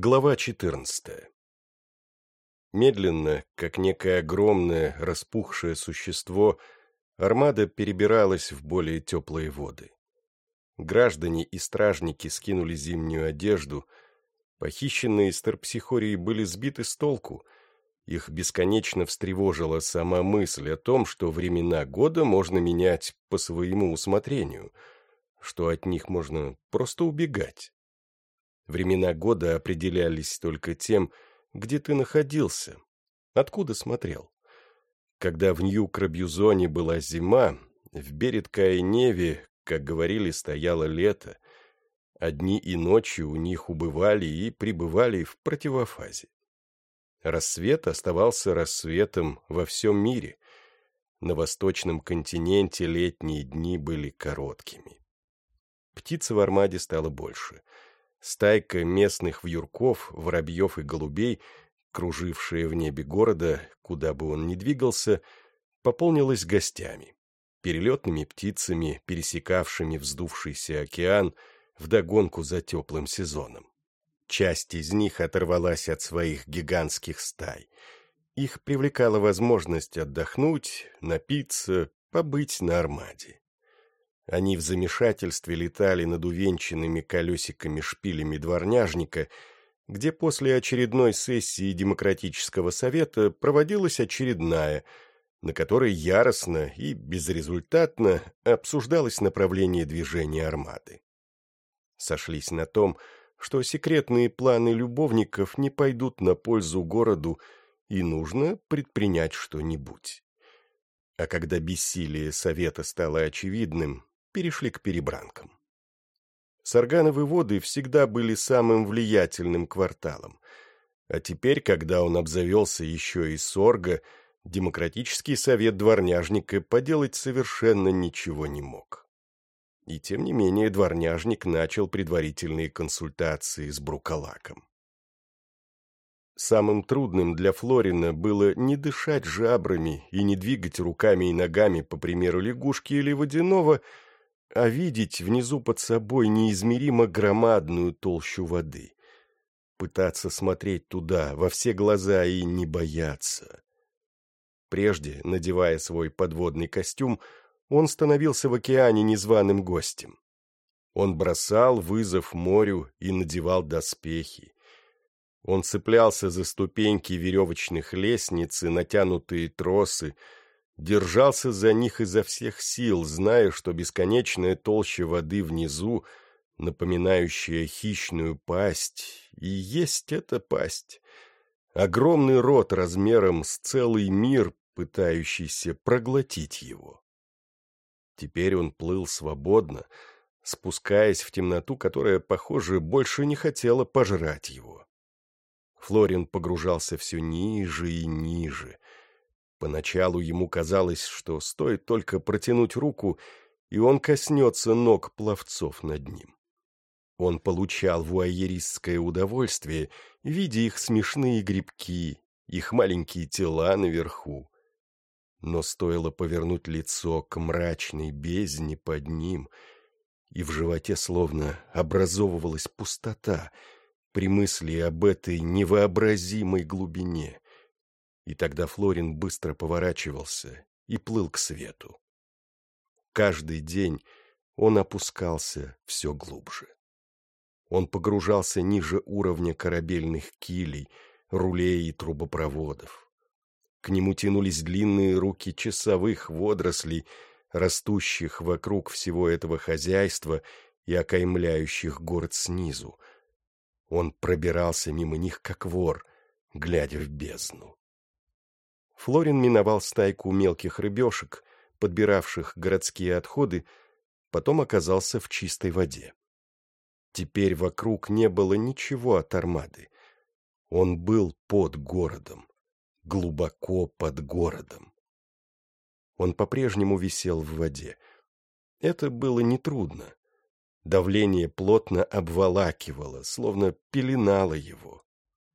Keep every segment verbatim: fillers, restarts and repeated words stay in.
Глава четырнадцатая. Медленно, как некое огромное, распухшее существо, армада перебиралась в более теплые воды. Граждане и стражники скинули зимнюю одежду, похищенные из Терпсихории были сбиты с толку, их бесконечно встревожила сама мысль о том, что времена года можно менять по своему усмотрению, что от них можно просто убегать. Времена года определялись только тем, где ты находился, откуда смотрел. Когда в Нью-Крабьюзоне была зима, в Берет-Каеневе, как говорили, стояло лето, а дни и ночи у них убывали и пребывали в противофазе. Рассвет оставался рассветом во всем мире. На восточном континенте летние дни были короткими. Птиц в армаде стало больше. Стайка местных вьюрков, воробьев и голубей, кружившая в небе города, куда бы он ни двигался, пополнилась гостями, перелетными птицами, пересекавшими вздувшийся океан вдогонку за теплым сезоном. Часть из них оторвалась от своих гигантских стай. Их привлекала возможность отдохнуть, напиться, побыть на армаде. Они в замешательстве летали над увенчанными колесиками-шпилями дворняжника, где после очередной сессии Демократического совета проводилась очередная, на которой яростно и безрезультатно обсуждалось направление движения армады. Сошлись на том, что секретные планы любовников не пойдут на пользу городу, и нужно предпринять что-нибудь. А когда бессилие совета стало очевидным, перешли к перебранкам. Саргановы воды всегда были самым влиятельным кварталом, а теперь, когда он обзавелся еще и Сорго, Демократический совет дворняжника поделать совершенно ничего не мог. И тем не менее дворняжник начал предварительные консультации с Брукалаком. Самым трудным для Флорина было не дышать жабрами и не двигать руками и ногами, по примеру лягушки или водяного, а видеть внизу под собой неизмеримо громадную толщу воды. Пытаться смотреть туда во все глаза и не бояться. Прежде, надевая свой подводный костюм, он становился в океане незваным гостем. Он бросал вызов морю и надевал доспехи. Он цеплялся за ступеньки веревочных лестниц и натянутые тросы, держался за них изо всех сил, зная, что бесконечная толща воды внизу, напоминающая хищную пасть, и есть эта пасть. Огромный рот размером с целый мир, пытающийся проглотить его. Теперь он плыл свободно, спускаясь в темноту, которая, похоже, больше не хотела пожрать его. Флорин погружался все ниже и ниже. Поначалу ему казалось, что стоит только протянуть руку, и он коснется ног пловцов над ним. Он получал вуайеристское удовольствие, видя их смешные грибки, их маленькие тела наверху. Но стоило повернуть лицо к мрачной бездне под ним, и в животе словно образовывалась пустота при мысли об этой невообразимой глубине. И тогда Флорин быстро поворачивался и плыл к свету. Каждый день он опускался все глубже. Он погружался ниже уровня корабельных килей, рулей и трубопроводов. К нему тянулись длинные руки часовых водорослей, растущих вокруг всего этого хозяйства и окаймляющих город снизу. Он пробирался мимо них, как вор, глядя в бездну. Флорин миновал стайку мелких рыбешек, подбиравших городские отходы, потом оказался в чистой воде. Теперь вокруг не было ничего от армады. Он был под городом, глубоко под городом. Он по-прежнему висел в воде. Это было нетрудно. Давление плотно обволакивало, словно пеленало его.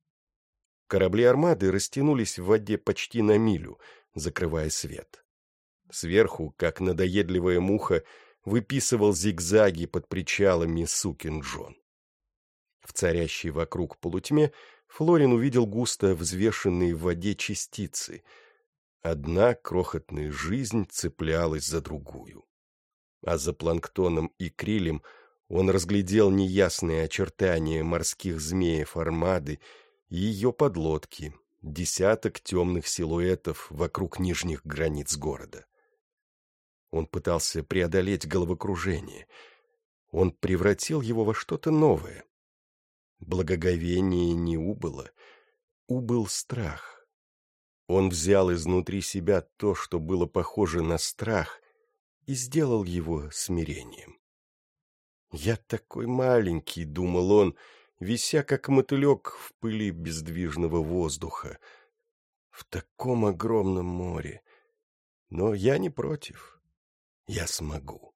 Корабли армады растянулись в воде почти на милю, закрывая свет. Сверху, как надоедливая муха, выписывал зигзаги под причалами сукин Джон. В царящей вокруг полутьме Флорин увидел густо взвешенные в воде частицы. Одна крохотная жизнь цеплялась за другую. А за планктоном и крилем он разглядел неясные очертания морских змеев армады и ее подлодки, десяток темных силуэтов вокруг нижних границ города. Он пытался преодолеть головокружение. Он превратил его во что-то новое. Благоговение не убыло, убыл страх. Он взял изнутри себя то, что было похоже на страх, и сделал его смирением. «Я такой маленький», — думал он, вися как мотылек в пыли бездвижного воздуха, в таком огромном море. Но я не против. Я смогу.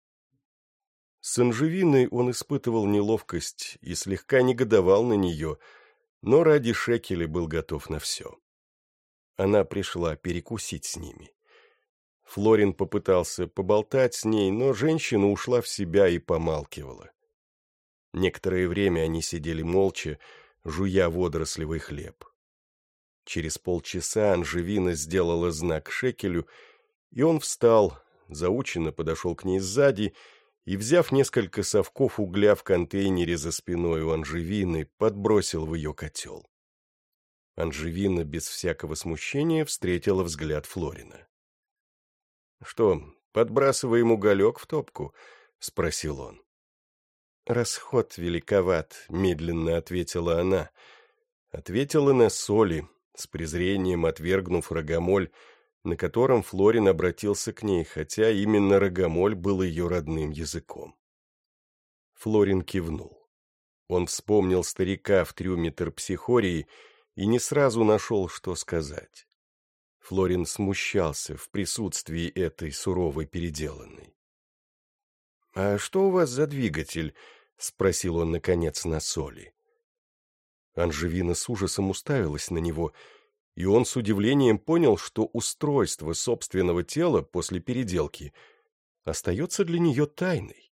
С Анжевиной он испытывал неловкость и слегка негодовал на нее, но ради шекеля был готов на все. Она пришла перекусить с ними. Флорин попытался поболтать с ней, но женщина ушла в себя и помалкивала. Некоторое время они сидели молча, жуя водорослевый хлеб. Через полчаса Анжевина сделала знак шекелю, и он встал, заученно подошел к ней сзади и, взяв несколько совков угля в контейнере за спиной у Анжевины, подбросил в ее котел. Анжевина без всякого смущения встретила взгляд Флорина. «Что, подбрасываем уголек в топку?» — спросил он. «Расход великоват», — медленно ответила она. Ответила на соли, с презрением отвергнув рогомоль, на котором Флорин обратился к ней, хотя именно рогомоль был ее родным языком. Флорин кивнул. Он вспомнил старика в трюме терпсихории и не сразу нашел, что сказать. Флорин смущался в присутствии этой суровой переделанной. «А что у вас за двигатель?» — спросил он, наконец, на соли. Анжевина с ужасом уставилась на него, и он с удивлением понял, что устройство собственного тела после переделки остается для нее тайной.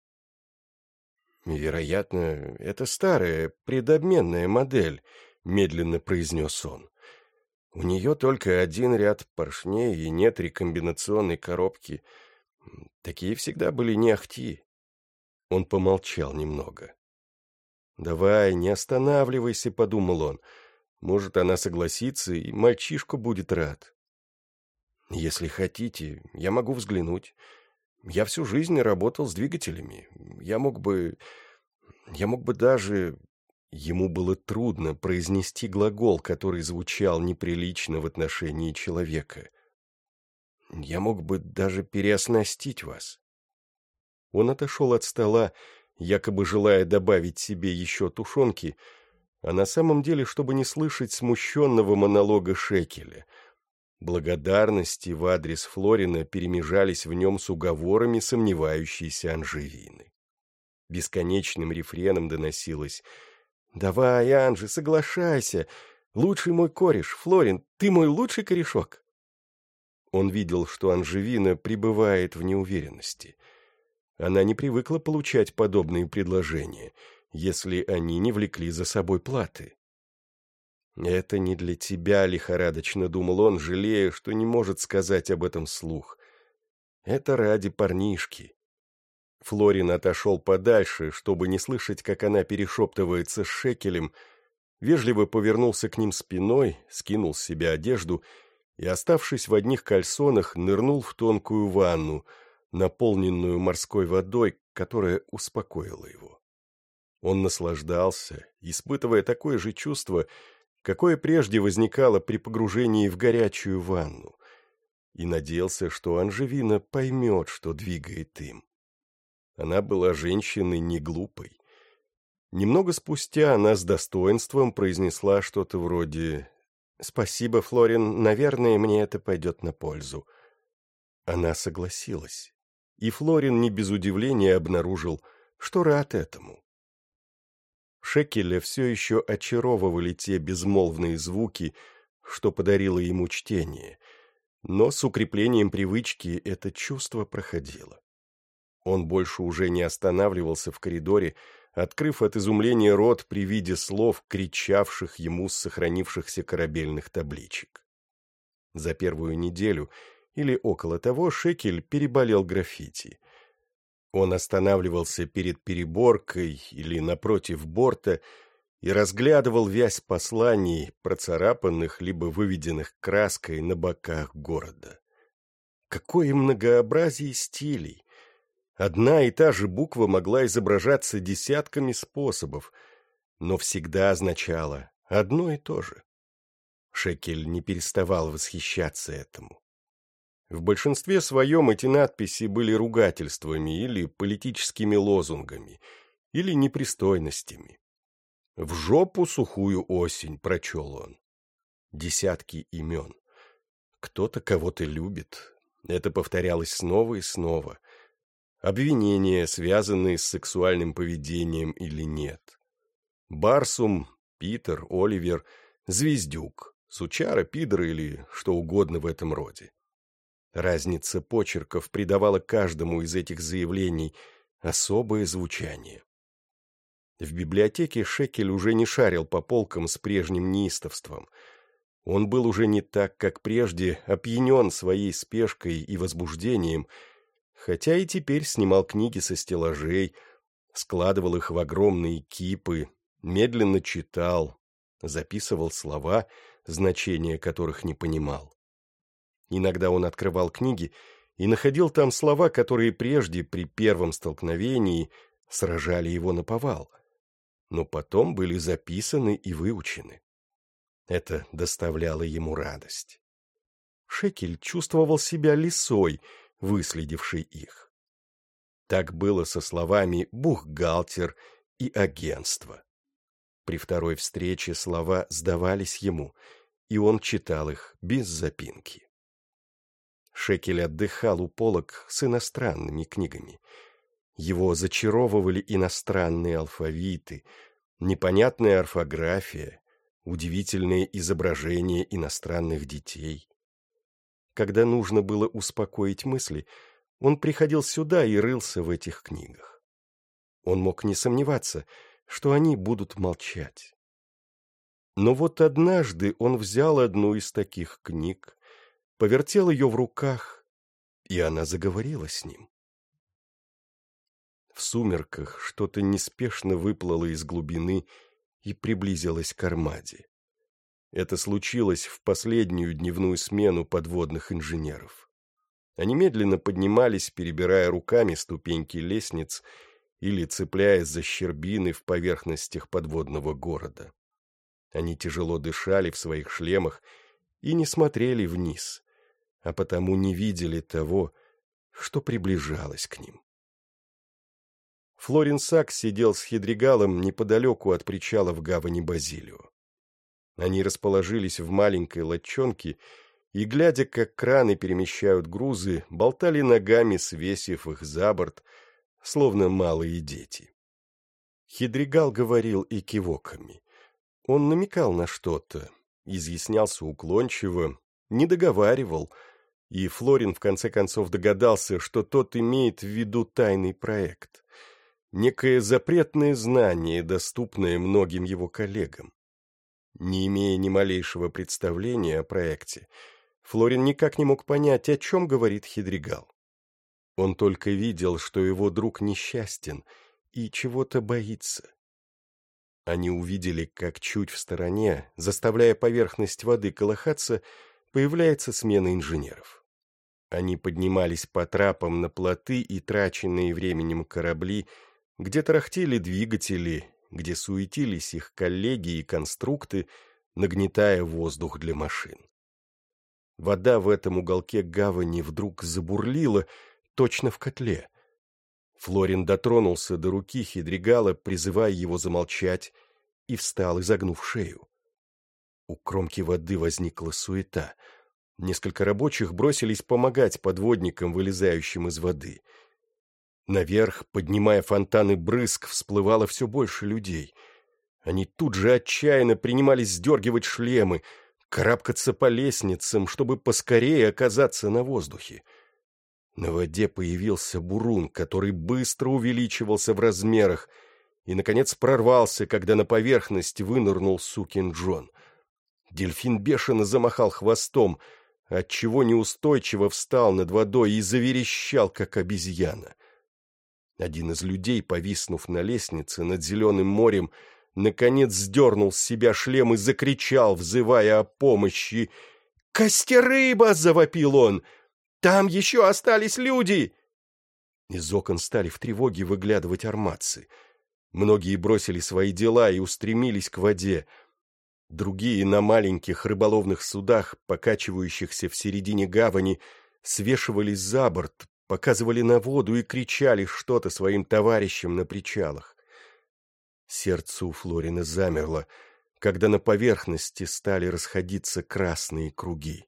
«Вероятно, это старая, предобменная модель», — медленно произнес он. «У нее только один ряд поршней и нет рекомбинационной коробки. Такие всегда были не ахти». Он помолчал немного. «Давай, не останавливайся», — подумал он. «Может, она согласится, и мальчишка будет рад». «Если хотите, я могу взглянуть. Я всю жизнь работал с двигателями. Я мог бы... Я мог бы даже...» Ему было трудно произнести глагол, который звучал неприлично в отношении человека. «Я мог бы даже переоснастить вас». Он отошел от стола, якобы желая добавить себе еще тушенки, а на самом деле, чтобы не слышать смущенного монолога шекеля. Благодарности в адрес Флорина перемежались в нем с уговорами сомневающейся Анжевины. Бесконечным рефреном доносилось: «Давай, Анжи, соглашайся. Лучший мой кореш, Флорин, ты мой лучший корешок». Он видел, что Анжевина пребывает в неуверенности. Она не привыкла получать подобные предложения, если они не влекли за собой платы. «Это не для тебя», — лихорадочно думал он, жалея, что не может сказать об этом вслух. «Это ради парнишки». Флорин отошел подальше, чтобы не слышать, как она перешептывается с шекелем, вежливо повернулся к ним спиной, скинул с себя одежду и, оставшись в одних кальсонах, нырнул в тонкую ванну, наполненную морской водой, которая успокоила его. Он наслаждался, испытывая такое же чувство, какое прежде возникало при погружении в горячую ванну, и надеялся, что Анжевина поймет, что двигает им. Она была женщиной не глупой. Немного спустя она с достоинством произнесла что-то вроде «Спасибо, Флорин, наверное, мне это пойдет на пользу». Она согласилась, и Флорин не без удивления обнаружил, что рад этому. Шекеля все еще очаровывали те безмолвные звуки, что подарило ему чтение, но с укреплением привычки это чувство проходило. Он больше уже не останавливался в коридоре, открыв от изумления рот при виде слов, кричавших ему с сохранившихся корабельных табличек. За первую неделю или около того Шекель переболел граффити. Он останавливался перед переборкой или напротив борта и разглядывал вязь посланий, процарапанных либо выведенных краской на боках города. Какое многообразие стилей! Одна и та же буква могла изображаться десятками способов, но всегда означала одно и то же. Шекель не переставал восхищаться этому. В большинстве своем эти надписи были ругательствами или политическими лозунгами, или непристойностями. «В жопу сухую осень», — прочел он. Десятки имен. Кто-то кого-то любит. Это повторялось снова и снова. Обвинения, связанные с сексуальным поведением или нет. Барсум, Питер, Оливер, Звездюк, Сучара, Пидор или что угодно в этом роде. Разница почерков придавала каждому из этих заявлений особое звучание. В библиотеке Шекель уже не шарил по полкам с прежним неистовством. Он был уже не так, как прежде, опьянен своей спешкой и возбуждением, хотя и теперь снимал книги со стеллажей, складывал их в огромные кипы, медленно читал, записывал слова, значения которых не понимал. Иногда он открывал книги и находил там слова, которые прежде, при первом столкновении, сражали его наповал, но потом были записаны и выучены. Это доставляло ему радость. Шекель чувствовал себя лисой, выследившей их. Так было со словами «бухгалтер» и «агентство». При второй встрече слова сдавались ему, и он читал их без запинки. Шекель отдыхал у полок с иностранными книгами. Его зачаровывали иностранные алфавиты, непонятная орфография, удивительные изображения иностранных детей. Когда нужно было успокоить мысли, он приходил сюда и рылся в этих книгах. Он мог не сомневаться, что они будут молчать. Но вот однажды он взял одну из таких книг, повертел ее в руках, и она заговорила с ним. В сумерках что-то неспешно выплыло из глубины и приблизилось к армаде. Это случилось в последнюю дневную смену подводных инженеров. Они медленно поднимались, перебирая руками ступеньки лестниц или цепляясь за щербины в поверхностях подводного города. Они тяжело дышали в своих шлемах и не смотрели вниз, а потому не видели того, что приближалось к ним. Флорин Сакс сидел с Хидригалом неподалеку от причала в гавани Базилио. Они расположились в маленькой лодчонке и, глядя, как краны перемещают грузы, болтали ногами, свесив их за борт, словно малые дети. Хидригал говорил и кивоками. Он намекал на что-то, изъяснялся уклончиво, не договаривал, и Флорин в конце концов догадался, что тот имеет в виду тайный проект, некое запретное знание, доступное многим его коллегам. Не имея ни малейшего представления о проекте, Флорин никак не мог понять, о чем говорит Хидригал. Он только видел, что его друг несчастен и чего-то боится. Они увидели, как чуть в стороне, заставляя поверхность воды колыхаться, появляется смена инженеров. Они поднимались по трапам на плоты и траченные временем корабли, где тарахтели двигатели, где суетились их коллеги и конструкты, нагнетая воздух для машин. Вода в этом уголке гавани вдруг забурлила, точно в котле. Флорин дотронулся до руки Хидригала, призывая его замолчать, и встал, изогнув шею. У кромки воды возникла суета. Несколько рабочих бросились помогать подводникам, вылезающим из воды. Наверх, поднимая фонтаны брызг, всплывало все больше людей. Они тут же отчаянно принимались сдергивать шлемы, карабкаться по лестницам, чтобы поскорее оказаться на воздухе. На воде появился бурун, который быстро увеличивался в размерах, и, наконец, прорвался, когда на поверхность вынырнул сукин Джон. Дельфин бешено замахал хвостом, отчего неустойчиво встал над водой и заверещал, как обезьяна. Один из людей, повиснув на лестнице над зеленым морем, наконец сдернул с себя шлем и закричал, взывая о помощи. «Костерыба!» — завопил он. «Там еще остались люди!» Из окон стали в тревоге выглядывать арматцы. Многие бросили свои дела и устремились к воде. Другие на маленьких рыболовных судах, покачивающихся в середине гавани, свешивались за борт, показывали на воду и кричали что-то своим товарищам на причалах. Сердце у Флорина замерло, когда на поверхности стали расходиться красные круги.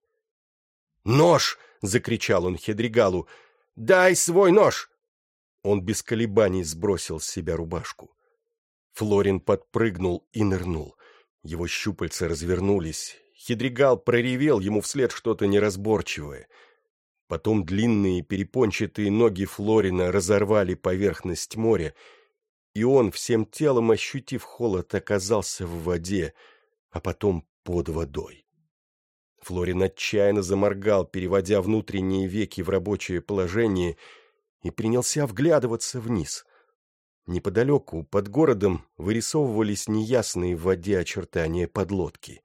«Нож!» — закричал он Хедригалу. «Дай свой нож!» Он без колебаний сбросил с себя рубашку. Флорин подпрыгнул и нырнул. Его щупальца развернулись. Хедригал проревел ему вслед что-то неразборчивое. Потом длинные перепончатые ноги Флорина разорвали поверхность моря, и он, всем телом ощутив холод, оказался в воде, а потом под водой. Флорин отчаянно заморгал, переводя внутренние веки в рабочее положение, и принялся вглядываться вниз. Неподалеку, под городом, вырисовывались неясные в воде очертания подлодки.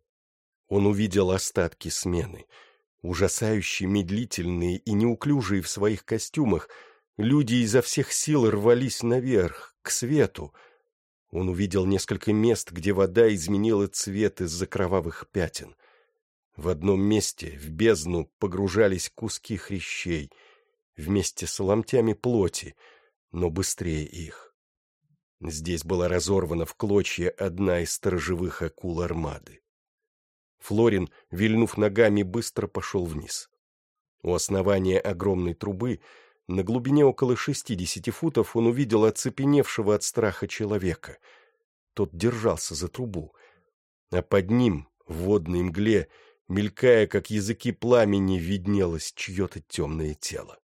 Он увидел остатки смены. Ужасающе медлительные и неуклюжие в своих костюмах, люди изо всех сил рвались наверх, к свету. Он увидел несколько мест, где вода изменила цвет из-за кровавых пятен. В одном месте в бездну погружались куски хрящей, вместе с ломтями плоти, но быстрее их. Здесь была разорвана в клочья одна из сторожевых акул армады. Флорин, вильнув ногами, быстро пошел вниз. У основания огромной трубы, на глубине около шестидесяти футов, он увидел оцепеневшего от страха человека. Тот держался за трубу, а под ним, в водной мгле, мелькая, как языки пламени, виднелось чье-то темное тело.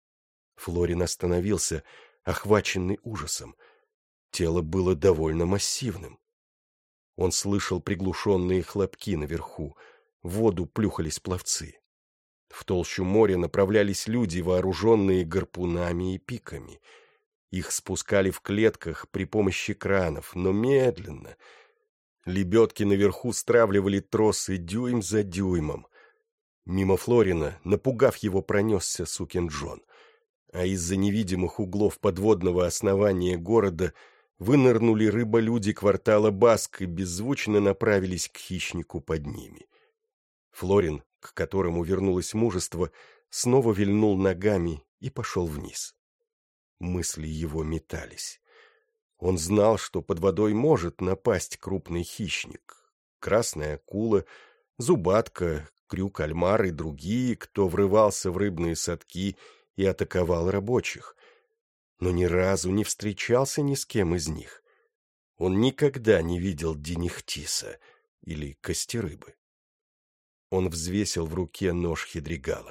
Флорин остановился, охваченный ужасом. Тело было довольно массивным. Он слышал приглушенные хлопки наверху, в воду плюхались пловцы. В толщу моря направлялись люди, вооруженные гарпунами и пиками. Их спускали в клетках при помощи кранов, но медленно. Лебедки наверху стравливали тросы дюйм за дюймом. Мимо Флорина, напугав его, пронесся сукин Джон. А из-за невидимых углов подводного основания города вынырнули рыболюди квартала Баск и беззвучно направились к хищнику под ними. Флорин, к которому вернулось мужество, снова вильнул ногами и пошел вниз. Мысли его метались. Он знал, что под водой может напасть крупный хищник. Красная акула, зубатка, крюк-альмар и другие, кто врывался в рыбные садки и атаковал рабочих. Но ни разу не встречался ни с кем из них. Он никогда не видел динихтиса или костерыбы. Он взвесил в руке нож Хедригала.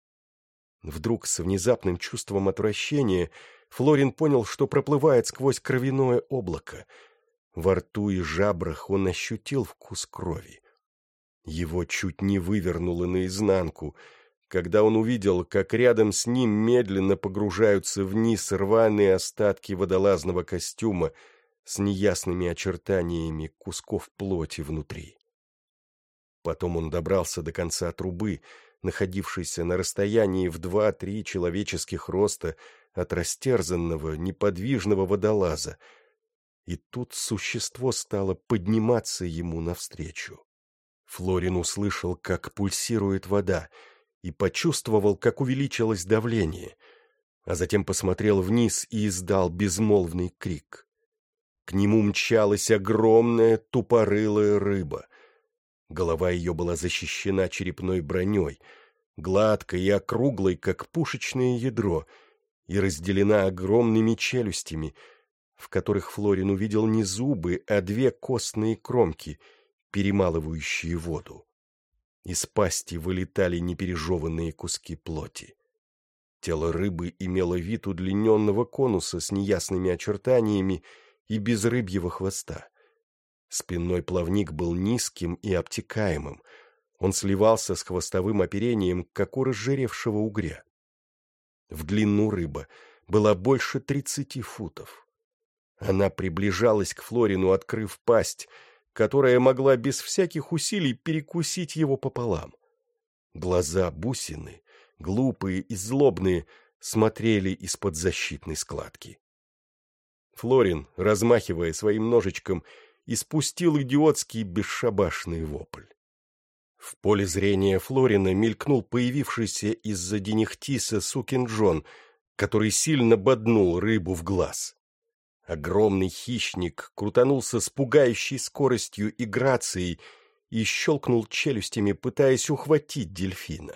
Вдруг с внезапным чувством отвращения Флорин понял, что проплывает сквозь кровяное облако. Во рту и жабрах он ощутил вкус крови. Его чуть не вывернуло наизнанку, когда он увидел, как рядом с ним медленно погружаются вниз рваные остатки водолазного костюма с неясными очертаниями кусков плоти внутри. Потом он добрался до конца трубы, находившейся на расстоянии в два-три человеческих роста от растерзанного, неподвижного водолаза, и тут существо стало подниматься ему навстречу. Флорин услышал, как пульсирует вода, и почувствовал, как увеличилось давление, а затем посмотрел вниз и издал безмолвный крик. К нему мчалась огромная тупорылая рыба. Голова ее была защищена черепной броней, гладкой и округлой, как пушечное ядро, и разделена огромными челюстями, в которых Флорин увидел не зубы, а две костные кромки, перемалывающие воду. Из пасти вылетали непережеванные куски плоти. Тело рыбы имело вид удлиненного конуса с неясными очертаниями и без рыбьего хвоста. Спинной плавник был низким и обтекаемым. Он сливался с хвостовым оперением, как у разжиревшего угря. В длину рыба была больше тридцати футов. Она приближалась к Флорину, открыв пасть, которая могла без всяких усилий перекусить его пополам. Глаза бусины, глупые и злобные, смотрели из-под защитной складки. Флорин, размахивая своим ножичком, испустил идиотский бесшабашный вопль. В поле зрения Флорина мелькнул появившийся из-за Денихтиса сукин Джон, который сильно боднул рыбу в глаз. Огромный хищник крутанулся с пугающей скоростью и грацией и щелкнул челюстями, пытаясь ухватить дельфина.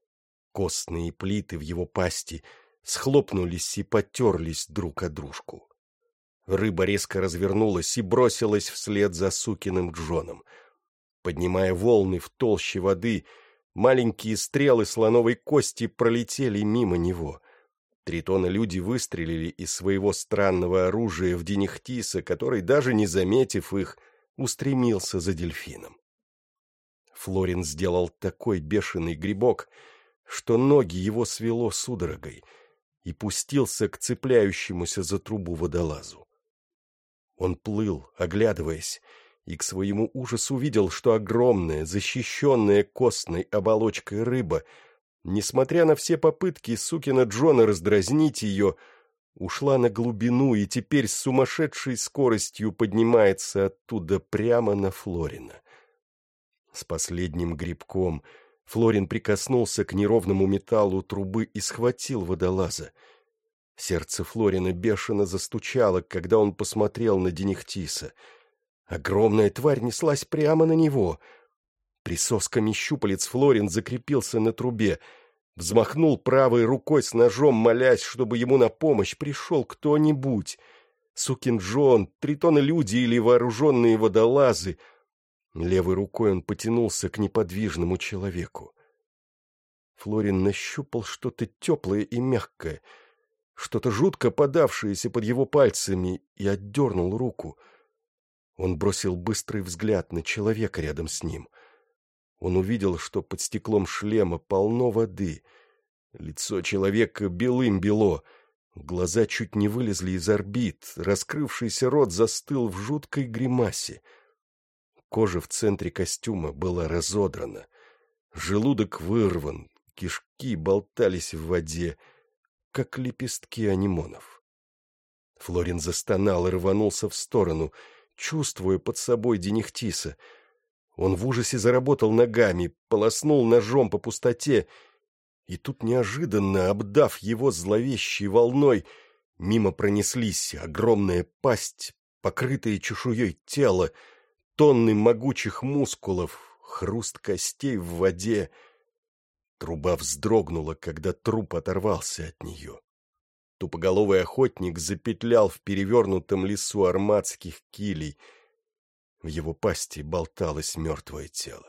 Костные плиты в его пасти схлопнулись и потерлись друг о дружку. Рыба резко развернулась и бросилась вслед за сукиным Джоном. Поднимая волны в толще воды, маленькие стрелы слоновой кости пролетели мимо него. Тритоны-люди выстрелили из своего странного оружия в Денихтиса, который, даже не заметив их, устремился за дельфином. Флорин сделал такой бешеный грибок, что ноги его свело судорогой, и пустился к цепляющемуся за трубу водолазу. Он плыл, оглядываясь, и к своему ужасу увидел, что огромная, защищенная костной оболочкой рыба, несмотря на все попытки сукина Джона раздразнить ее, ушла на глубину и теперь с сумасшедшей скоростью поднимается оттуда прямо на Флорина. С последним грибком Флорин прикоснулся к неровному металлу трубы и схватил водолаза. Сердце Флорина бешено застучало, когда он посмотрел на Денихтиса. Огромная тварь неслась прямо на него. Присосками щупалец Флорин закрепился на трубе, взмахнул правой рукой с ножом, молясь, чтобы ему на помощь пришел кто-нибудь. Сукин Джон, тритоны-люди или вооруженные водолазы. Левой рукой он потянулся к неподвижному человеку. Флорин нащупал что-то теплое и мягкое, что-то жутко подавшееся под его пальцами, и отдернул руку. Он бросил быстрый взгляд на человека рядом с ним. Он увидел, что под стеклом шлема полно воды. Лицо человека белым-бело, глаза чуть не вылезли из орбит, раскрывшийся рот застыл в жуткой гримасе. Кожа в центре костюма была разодрана, желудок вырван, кишки болтались в воде, как лепестки анимонов. Флорин застонал и рванулся в сторону, чувствуя под собой Денихтиса. Он в ужасе заработал ногами, полоснул ножом по пустоте, и тут неожиданно, обдав его зловещей волной, мимо пронеслись огромная пасть, покрытая чешуей тело, тонны могучих мускулов, хруст костей в воде. Труба вздрогнула, когда труп оторвался от нее. Тупоголовый охотник запетлял в перевернутом лесу арматских килей. В его пасти болталось мертвое тело.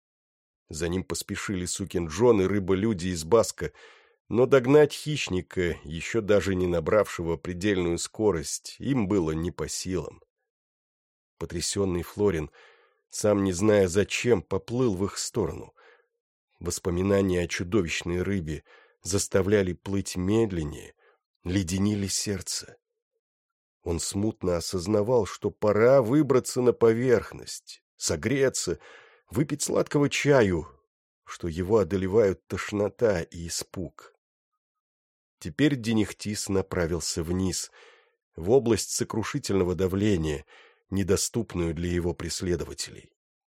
За ним поспешили сукин Джон и рыба-люди из Баска, но догнать хищника, еще даже не набравшего предельную скорость, им было не по силам. Потрясенный Флорин, сам не зная зачем, поплыл в их сторону. Воспоминания о чудовищной рыбе заставляли плыть медленнее, леденили сердце. Он смутно осознавал, что пора выбраться на поверхность, согреться, выпить сладкого чаю, что его одолевают тошнота и испуг. Теперь Денихтис направился вниз, в область сокрушительного давления, недоступную для его преследователей.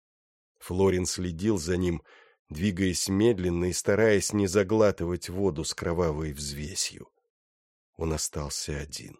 Флорин следил за ним, двигаясь медленно и стараясь не заглатывать воду с кровавой взвесью. Он остался один.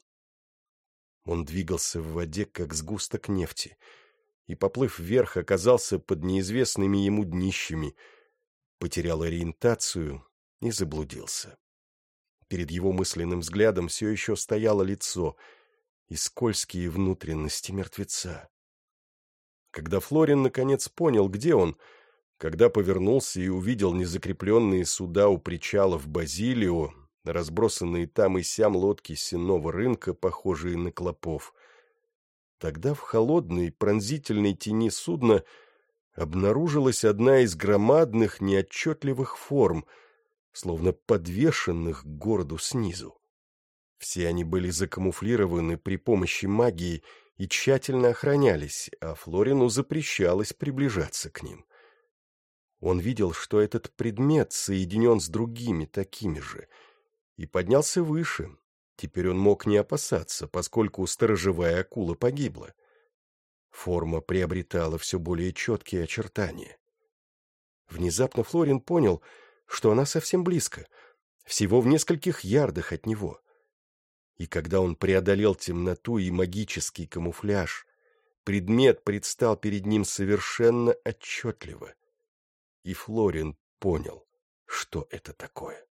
Он двигался в воде, как сгусток нефти, и, поплыв вверх, оказался под неизвестными ему днищами, потерял ориентацию и заблудился. Перед его мысленным взглядом все еще стояло лицо и скользкие внутренности мертвеца. Когда Флорин наконец понял, где он, когда повернулся и увидел незакрепленные суда у причала в Базилио, разбросанные там и сям лодки сенного рынка, похожие на клопов, Тогда в холодной, пронзительной тени судна обнаружилась одна из громадных, неотчетливых форм, словно подвешенных к городу снизу. Все они были закамуфлированы при помощи магии и тщательно охранялись, а Флорину запрещалось приближаться к ним. Он видел, что этот предмет соединен с другими такими же, и поднялся выше. Теперь он мог не опасаться, поскольку сторожевая акула погибла. Форма приобретала все более четкие очертания. Внезапно Флорин понял, что она совсем близко, всего в нескольких ярдах от него. И когда он преодолел темноту и магический камуфляж, предмет предстал перед ним совершенно отчетливо. И Флорин понял, что это такое.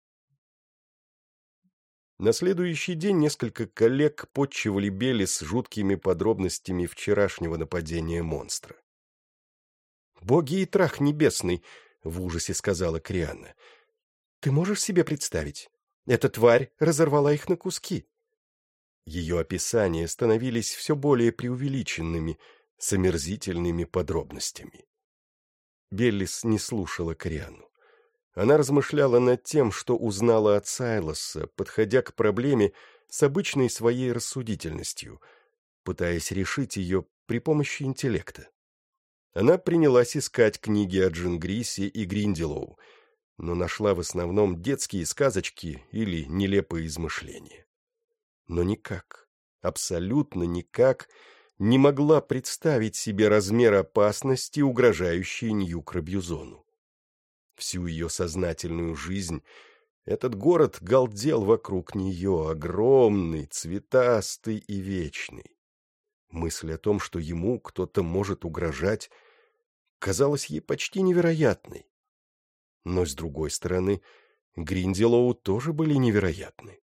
На следующий день несколько коллег подчивали Беллис жуткими подробностями вчерашнего нападения монстра. «Боги и трах небесный!» — в ужасе сказала Крианна. «Ты можешь себе представить? Эта тварь разорвала их на куски». Ее описания становились все более преувеличенными, с омерзительными подробностями. Беллис не слушала Крианну. Она размышляла над тем, что узнала от Сайлоса, подходя к проблеме с обычной своей рассудительностью, пытаясь решить ее при помощи интеллекта. Она принялась искать книги о Джингрисе и Гринделоу, но нашла в основном детские сказочки или нелепые измышления. Но никак, абсолютно никак не могла представить себе размер опасности, угрожающей Нью-Крабьюзону. Всю ее сознательную жизнь этот город галдел вокруг нее, огромный, цветастый и вечный. Мысль о том, что ему кто-то может угрожать, казалась ей почти невероятной. Но, с другой стороны, Гринделоу тоже были невероятны.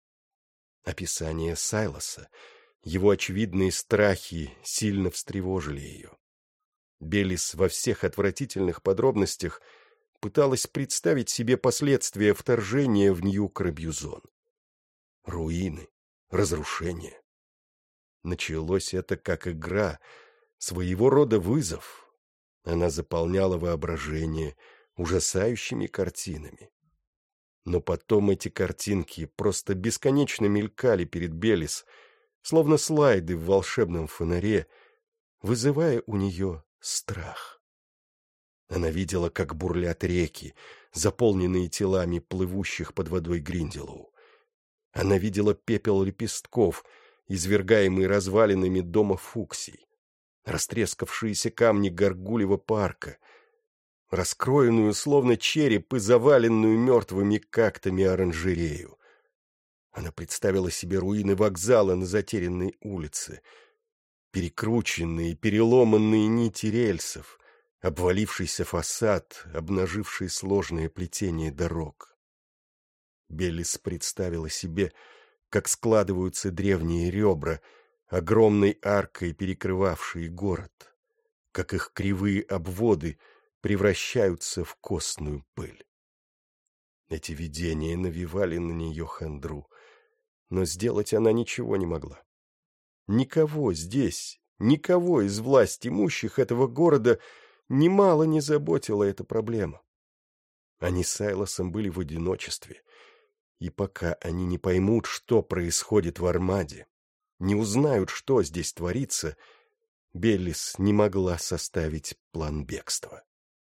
Описание Сайлоса, его очевидные страхи сильно встревожили ее. Беллис во всех отвратительных подробностях пыталась представить себе последствия вторжения в Нью-Крабьюзон. Руины, разрушения. Началось это как игра, своего рода вызов. Она заполняла воображение ужасающими картинами. Но потом эти картинки просто бесконечно мелькали перед Беллис, словно слайды в волшебном фонаре, вызывая у нее страх. Она видела, как бурлят реки, заполненные телами плывущих под водой Гринделоу. Она видела пепел лепестков, извергаемый развалинами дома Фуксий, растрескавшиеся камни Гаргулева парка, раскроенную, словно череп, и заваленную мертвыми кактами оранжерею. Она представила себе руины вокзала на затерянной улице, перекрученные, переломанные нити рельсов, обвалившийся фасад, обнаживший сложное плетение дорог. Беллис представила себе, как складываются древние ребра, огромной аркой перекрывавшие город, как их кривые обводы превращаются в костную пыль. Эти видения навевали на нее хандру, но сделать она ничего не могла. Никого здесь, никого из власть имущих этого города немало не заботила эта проблема. Они с Сайлосом были в одиночестве, и пока они не поймут, что происходит в Армаде, не узнают, что здесь творится, Беллис не могла составить план бегства.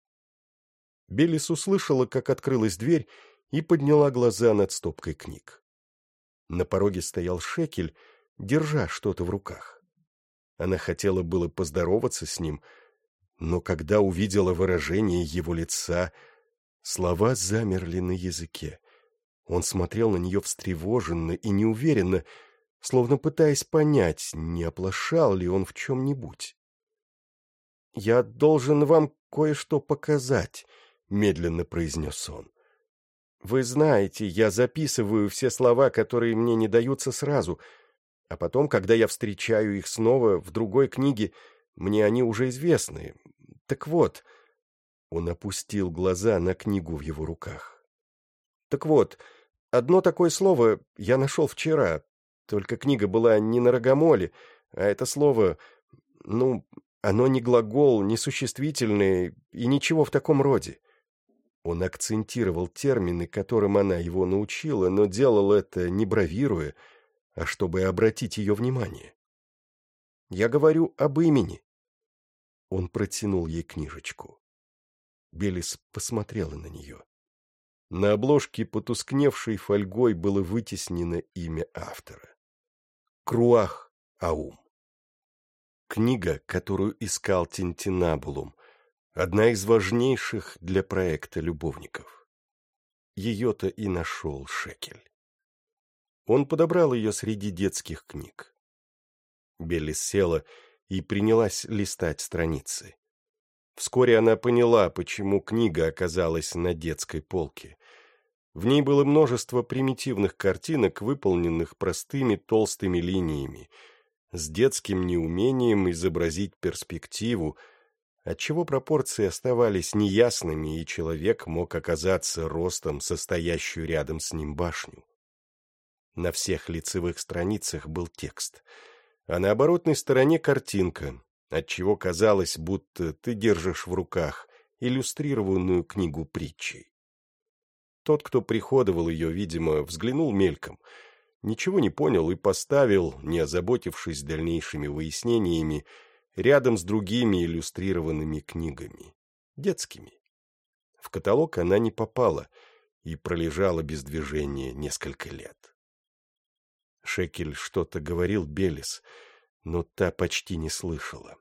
Беллис услышала, как открылась дверь, и подняла глаза над стопкой книг. На пороге стоял Шекель, держа что-то в руках. Она хотела было поздороваться с ним, но когда увидела выражение его лица, слова замерли на языке. Он смотрел на нее встревоженно и неуверенно, словно пытаясь понять, не оплошал ли он в чем-нибудь. «Я должен вам кое-что показать», — медленно произнес он. «Вы знаете, я записываю все слова, которые мне не даются сразу, а потом, когда я встречаю их снова в другой книге, мне они уже известны. Так вот...» Он опустил глаза на книгу в его руках. «Так вот, одно такое слово я нашел вчера, только книга была не на рогомоле, А это слово, ну, оно не глагол, не существительное и ничего в таком роде. Он акцентировал термины, которым она его научила, но делал это не бравируя, а чтобы обратить ее внимание. Я говорю об имени. Он протянул ей книжечку. Белис посмотрела на нее. На обложке потускневшей фольгой было вытеснено имя автора. Круах Аум. Книга, которую искал Тинтинабулум, одна из важнейших для проекта любовников. Ее-то и нашел Шекель. Он подобрал ее среди детских книг. Беллис села и принялась листать страницы. Вскоре она поняла, почему книга оказалась на детской полке. В ней было множество примитивных картинок, выполненных простыми толстыми линиями, с детским неумением изобразить перспективу, отчего пропорции оставались неясными, и человек мог оказаться ростом состоящую рядом с ним башню. На всех лицевых страницах был текст, а на оборотной стороне картинка, отчего казалось, будто ты держишь в руках иллюстрированную книгу притчей. Тот, кто приходовал ее, видимо, взглянул мельком, ничего не понял и поставил, не озаботившись дальнейшими выяснениями, рядом с другими иллюстрированными книгами, детскими. В каталог она не попала и пролежала без движения несколько лет. Шекель что-то говорил Беллис, но та почти не слышала.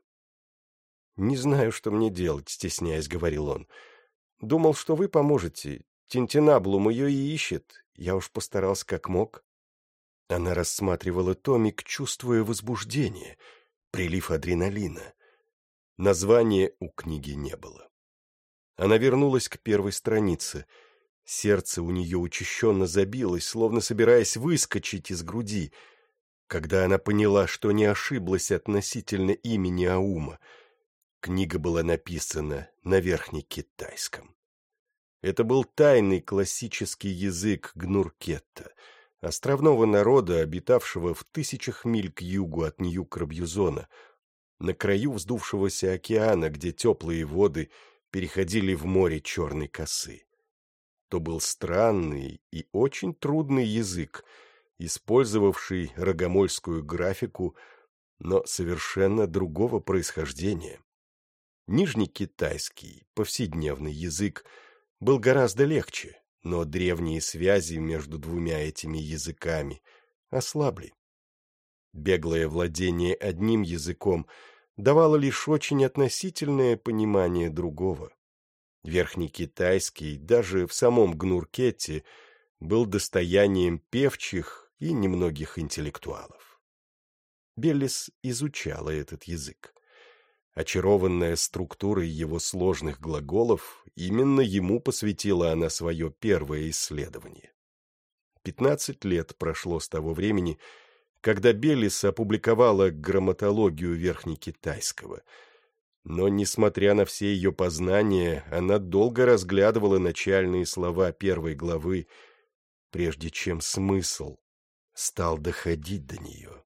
«Не знаю, что мне делать», — стесняясь, говорил он. «Думал, что вы поможете. Тинтинаблум ее и ищет. Я уж постарался как мог». Она рассматривала томик, чувствуя возбуждение, прилив адреналина. Названия у книги не было. Она вернулась к первой странице. Сердце у нее учащенно забилось, словно собираясь выскочить из груди, когда она поняла, что не ошиблась относительно имени Аума. Книга была написана на верхнекитайском. Это был тайный классический язык гнуркетта, островного народа, обитавшего в тысячах миль к югу от Нью-Крабьюзона, на краю вздувшегося океана, где теплые воды переходили в море черной косы. То был странный и очень трудный язык, использовавший рогомольскую графику, но совершенно другого происхождения. Нижнекитайский, повседневный язык, был гораздо легче, но древние связи между двумя этими языками ослабли. Беглое владение одним языком давало лишь очень относительное понимание другого. Верхнекитайский, даже в самом гнуркете, был достоянием певчих и немногих интеллектуалов. Беллис изучала этот язык. Очарованная структурой его сложных глаголов, именно ему посвятила она свое первое исследование. Пятнадцать лет прошло с того времени, когда Беллис опубликовала грамматологию верхнекитайского, но, несмотря на все ее познания, она долго разглядывала начальные слова первой главы, прежде чем смысл стал доходить до нее.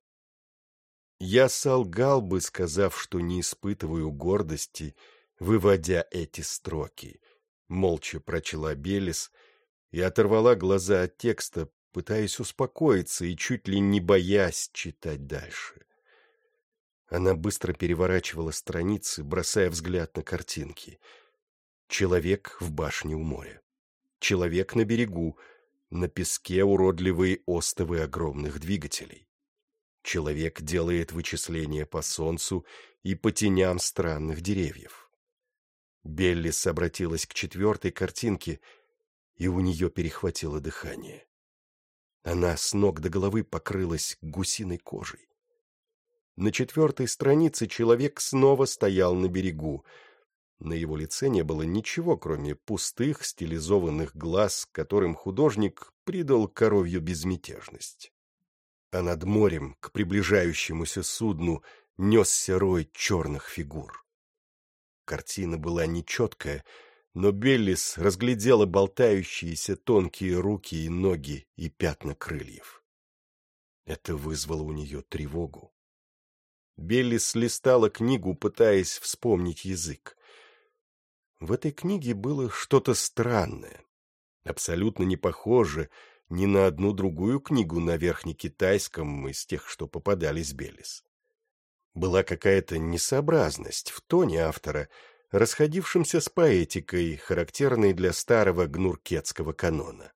Я солгал бы, сказав, что не испытываю гордости, выводя эти строки. Молча прочла Беллис и оторвала глаза от текста, пытаясь успокоиться и чуть ли не боясь читать дальше. Она быстро переворачивала страницы, бросая взгляд на картинки. Человек в башне у моря. Человек на берегу, на песке уродливые остовы огромных двигателей. Человек делает вычисления по солнцу и по теням странных деревьев. Беллис обратилась к четвертой картинке, и у нее перехватило дыхание. Она с ног до головы покрылась гусиной кожей. На четвертой странице человек снова стоял на берегу. На его лице не было ничего, кроме пустых стилизованных глаз, которым художник придал коровью безмятежность. А над морем к приближающемуся судну несся рой черных фигур. Картина была нечеткая, но Беллис разглядела болтающиеся тонкие руки и ноги и пятна крыльев. Это вызвало у нее тревогу. Беллис листала книгу, пытаясь вспомнить язык. В этой книге было что-то странное, абсолютно не похоже ни на одну другую книгу на верхнекитайском из тех, что попадались Беллис. Была какая-то несообразность в тоне автора, расходившемся с поэтикой, характерной для старого гнуркетского канона.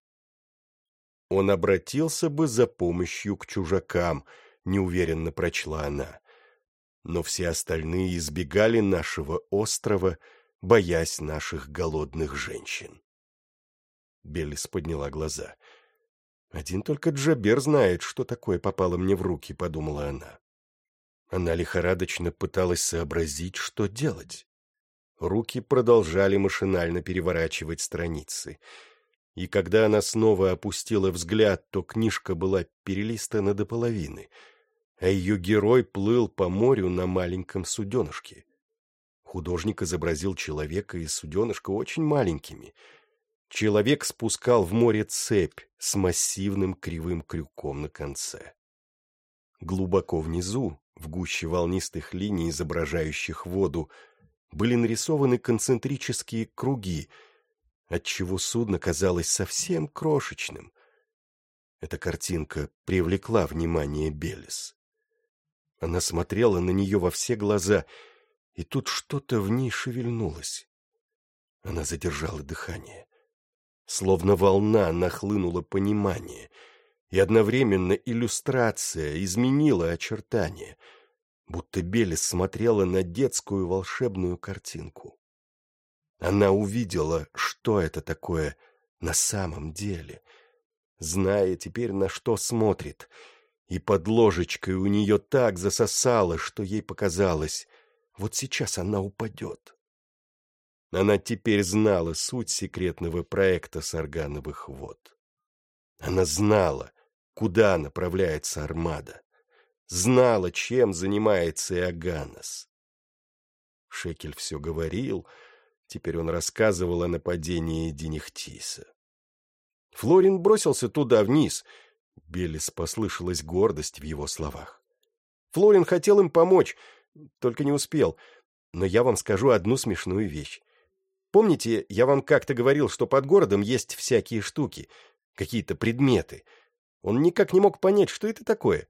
«Он обратился бы за помощью к чужакам», — неуверенно прочла она. «Но все остальные избегали нашего острова, боясь наших голодных женщин». Беллис подняла глаза. «Один только Джабер знает, что такое попало мне в руки», — подумала она. Она лихорадочно пыталась сообразить, что делать. Руки продолжали машинально переворачивать страницы. И когда она снова опустила взгляд, то книжка была перелистана до половины, а ее герой плыл по морю на маленьком суденышке. Художник изобразил человека и суденышко очень маленькими. Человек спускал в море цепь с массивным кривым крюком на конце. Глубоко внизу, в гуще волнистых линий, изображающих воду, были нарисованы концентрические круги, отчего судно казалось совсем крошечным. Эта картинка привлекла внимание Беллис. Она смотрела на нее во все глаза, и тут что-то в ней шевельнулось. Она задержала дыхание. Словно волна нахлынуло понимание, и одновременно иллюстрация изменила очертания, будто Беллис смотрела на детскую волшебную картинку. Она увидела, что это такое на самом деле, зная теперь, на что смотрит, и под ложечкой у нее так засосало, что ей показалось, вот сейчас она упадет. Она теперь знала суть секретного проекта Саргановых вод. Она знала, куда направляется армада, знала, чем занимается Иоганнес. Шекель все говорил, теперь он рассказывал о нападении Денихтиса. Флорин бросился туда, вниз. Беллис послышалась гордость в его словах. Флорин хотел им помочь, только не успел. Но я вам скажу одну смешную вещь. Помните, я вам как-то говорил, что под городом есть всякие штуки, какие-то предметы. Он никак не мог понять, что это такое.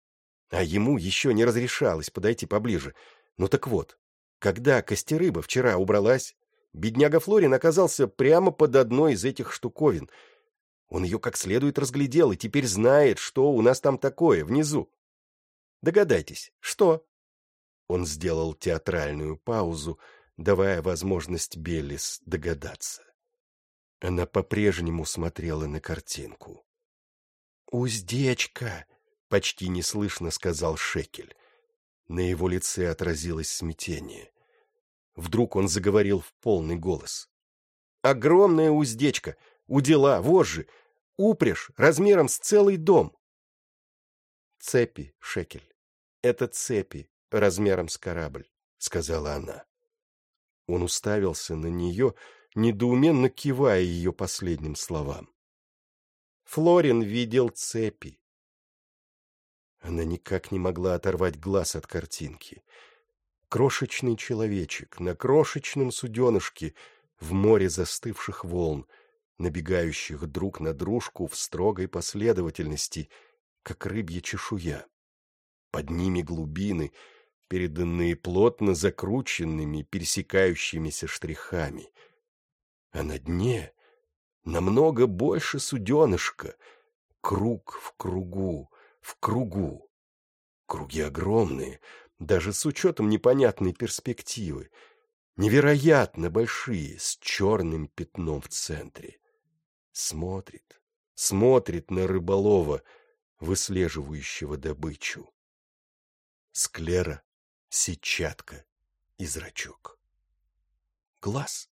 А ему еще не разрешалось подойти поближе. Ну так вот, когда Костерыба вчера убралась, бедняга Флорин оказался прямо под одной из этих штуковин. Он ее как следует разглядел и теперь знает, что у нас там такое внизу. Догадайтесь, что? Он сделал театральную паузу, давая возможность Беллис догадаться. Она по-прежнему смотрела на картинку. «Уздечка!» — почти неслышно сказал Шекель. На его лице отразилось смятение. Вдруг он заговорил в полный голос. «Огромная уздечка! Удила, вожжи! Упряжь размером с целый дом!» «Цепи, Шекель, это цепи размером с корабль», — сказала она. Он уставился на нее, недоуменно кивая ее последним словам. Флорин видел цепи. Она никак не могла оторвать глаз от картинки. Крошечный человечек на крошечном суденышке в море застывших волн, набегающих друг на дружку в строгой последовательности, как рыбья чешуя. Под ними глубины, переданные плотно закрученными, пересекающимися штрихами. А на дне намного больше суденышка, круг в кругу, в кругу. Круги огромные, даже с учетом непонятной перспективы, невероятно большие, с черным пятном в центре. Смотрит, смотрит на рыболова, выслеживающего добычу. Склера, сетчатка и зрачок. Глаз.